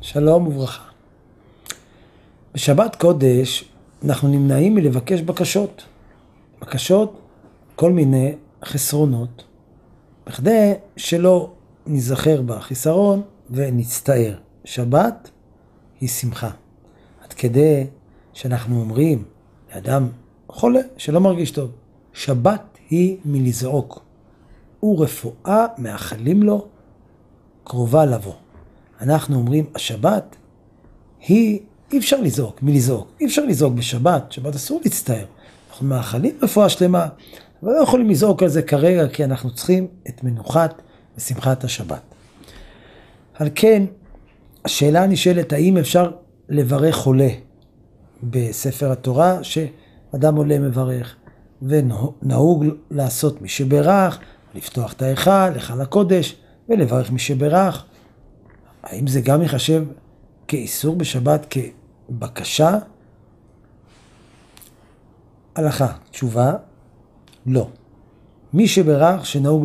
שלום וברכה. בשבת קודש אנחנו נמנעים מלבקש בקשות, כל מיני חסרונות, בכדי שלא נזכר בחיסרון ונצטער. שבת היא שמחה. עד כדי שאנחנו אומרים לאדם חולה שלא מרגיש טוב, שבת היא מלזעוק, ורפואה מאחלים לו קרובה לבוא. אנחנו אומרים, השבת היא, אי אפשר לזעוק, אי אפשר לזעוק בשבת, שבת אסור להצטער. אנחנו מאחלים רפואה שלמה, אבל לא יכולים לזעוק על זה כרגע, כי אנחנו צריכים את מנוחת ושמחת השבת. על כן, השאלה נשאלת, האם אפשר לברך חולה בספר התורה, שאדם עולה מברך, ונהוג לעשות מי שברך, לפתוח את היכל הקודש, ולברך מי שברך. האם זה גם יחשב כאיסור בשבת, כבקשה? הלכה, תשובה, לא. מי שברך שנהוג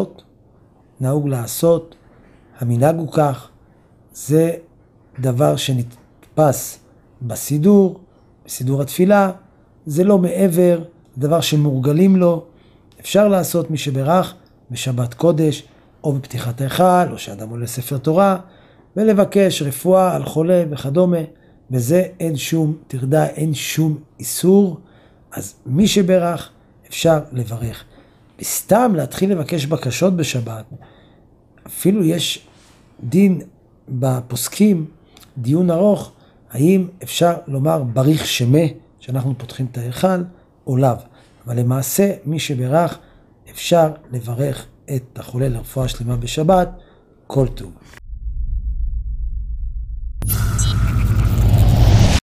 לעשות, המנהג הוא כך, זה דבר שנתפס בסידור התפילה, זה לא מעבר, דבר שמורגלים לו, אפשר לעשות מי שברך בשבת קודש, או בפתיחת היכל, או שאדם עולה ספר תורה, ולבקש רפואה על חולה וכדומה, וזה אין שום תרדה, אין שום איסור, אז מי שברך אפשר לברך. בסתם להתחיל לבקש בקשות בשבת, אפילו יש דין בפוסקים, דיון ארוך, האם אפשר לומר בריך שמה, שאנחנו פותחים את ההיכל, או לאו. אבל למעשה מי שברך אפשר לברך את החולה לרפואה שלמה בשבת, כל טוב.